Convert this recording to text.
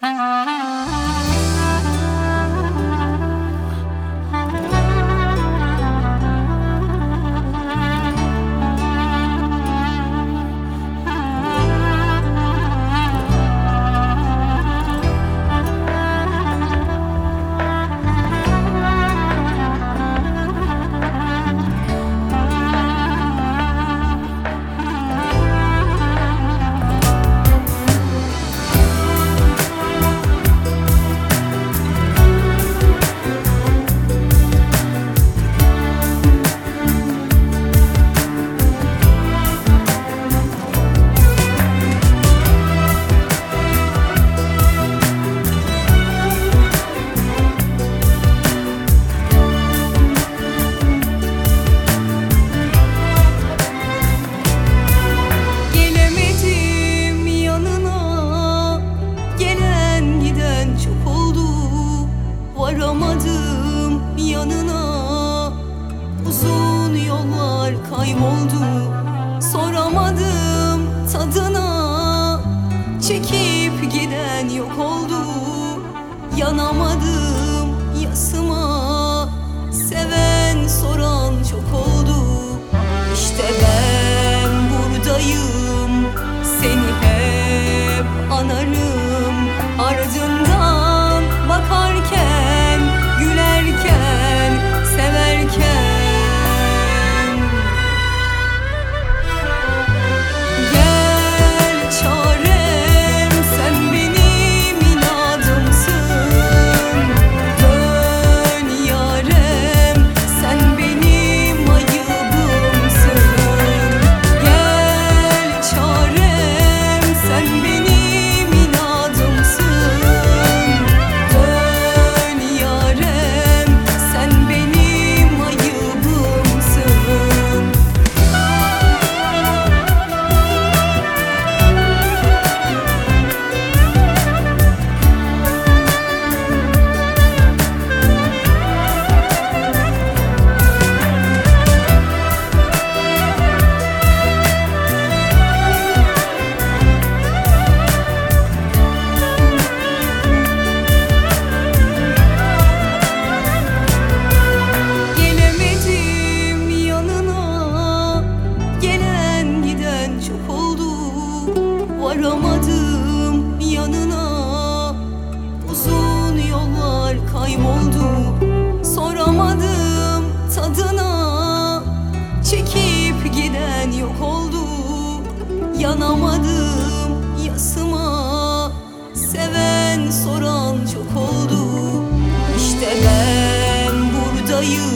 Varamadım yanına, uzun yollar kayboldu. Soramadım tadına, çekip giden yok oldu. Yanamadım yasıma, seven soran çok oldu. İşte ben buradayım, seni hep anarım. Ardından bakarken, gülerken, severken. Gel çarem, sen benim inadımsın. Dön yarem, sen benim ayıbımsın. Gel çarem, sen benim inadımsın. Varamadım yanına, uzun yollar kayboldu. Soramadım tadına, çekip giden yok oldu. Yanamadım yasıma, seven soran çok oldu. İşte ben buradayım,